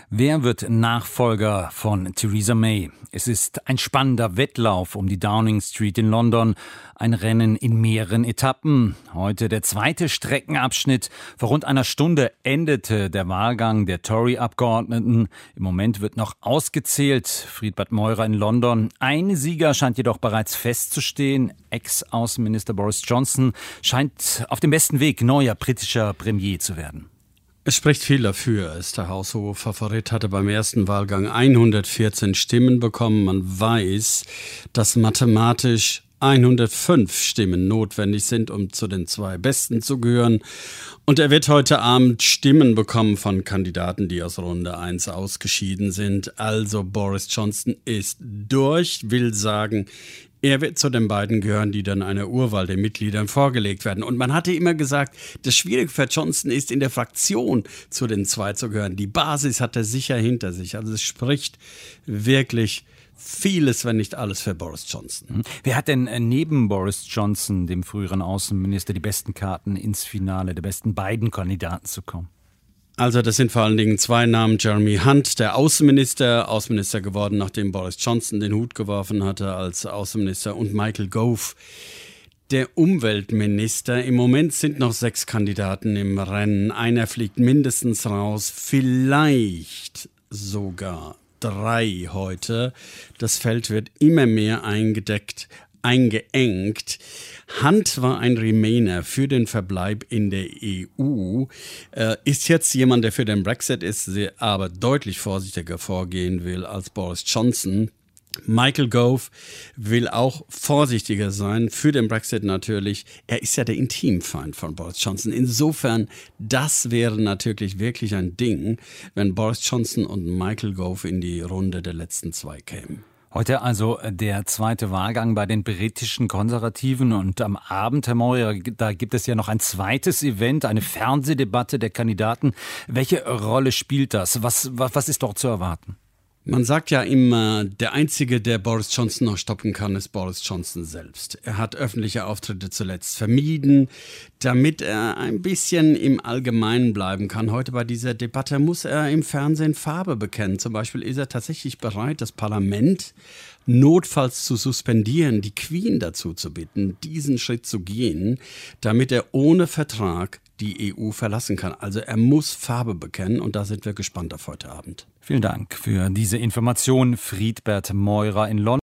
Wer wird Nachfolger von Theresa May? Es ist ein spannender Wettlauf um die Downing Street in London. Ein Rennen in mehreren Etappen. Heute der zweite Streckenabschnitt. Vor rund einer Stunde endete der Wahlgang der Tory-Abgeordneten. Im Moment wird noch ausgezählt. Friedbert Meurer in London. Ein Sieger scheint jedoch bereits festzustehen. Ex-Außenminister Boris Johnson scheint auf dem besten Weg, neuer britischer Premier zu werden. Es spricht viel dafür. Er ist der haushohe Favorit, hatte beim ersten Wahlgang 114 Stimmen bekommen. Man weiß, dass mathematisch 105 Stimmen notwendig sind, um zu den zwei Besten zu gehören. Und er wird heute Abend Stimmen bekommen von Kandidaten, die aus Runde 1 ausgeschieden sind. Also Boris Johnson ist durch, will sagen, er wird zu den beiden gehören, die dann einer Urwahl der Mitgliedern vorgelegt werden. Und man hatte immer gesagt, das Schwierige für Johnson ist, in der Fraktion zu den zwei zu gehören. Die Basis hat er sicher hinter sich. Also es spricht wirklich vieles, wenn nicht alles, für Boris Johnson. Wer hat denn neben Boris Johnson, dem früheren Außenminister, die besten Karten ins Finale der besten beiden Kandidaten zu kommen? Also das sind vor allen Dingen zwei Namen. Jeremy Hunt, der Außenminister geworden, nachdem Boris Johnson den Hut geworfen hatte als Außenminister, und Michael Gove, der Umweltminister. Im Moment sind noch 6 Kandidaten im Rennen. Einer fliegt mindestens raus, vielleicht sogar 3 heute. Das Feld wird immer mehr eingeengt. Hunt war ein Remainer für den Verbleib in der EU, ist jetzt jemand, der für den Brexit ist, aber deutlich vorsichtiger vorgehen will als Boris Johnson. Michael Gove will auch vorsichtiger sein, für den Brexit natürlich. Er ist ja der Intimfeind von Boris Johnson. Insofern, das wäre natürlich wirklich ein Ding, wenn Boris Johnson und Michael Gove in die Runde der letzten 2 kämen. Heute also der zweite Wahlgang bei den britischen Konservativen, und am Abend, Herr Meurer, da gibt es ja noch ein zweites Event, eine Fernsehdebatte der Kandidaten. Welche Rolle spielt das? Was ist dort zu erwarten? Man sagt ja immer, der Einzige, der Boris Johnson noch stoppen kann, ist Boris Johnson selbst. Er hat öffentliche Auftritte zuletzt vermieden, damit er ein bisschen im Allgemeinen bleiben kann. Heute bei dieser Debatte muss er im Fernsehen Farbe bekennen. Zum Beispiel ist er tatsächlich bereit, das Parlament notfalls zu suspendieren, die Queen dazu zu bitten, diesen Schritt zu gehen, damit er ohne Vertrag die EU verlassen kann. Also er muss Farbe bekennen, und da sind wir gespannt auf heute Abend. Vielen Dank für diese Information, Friedbert Meurer in London.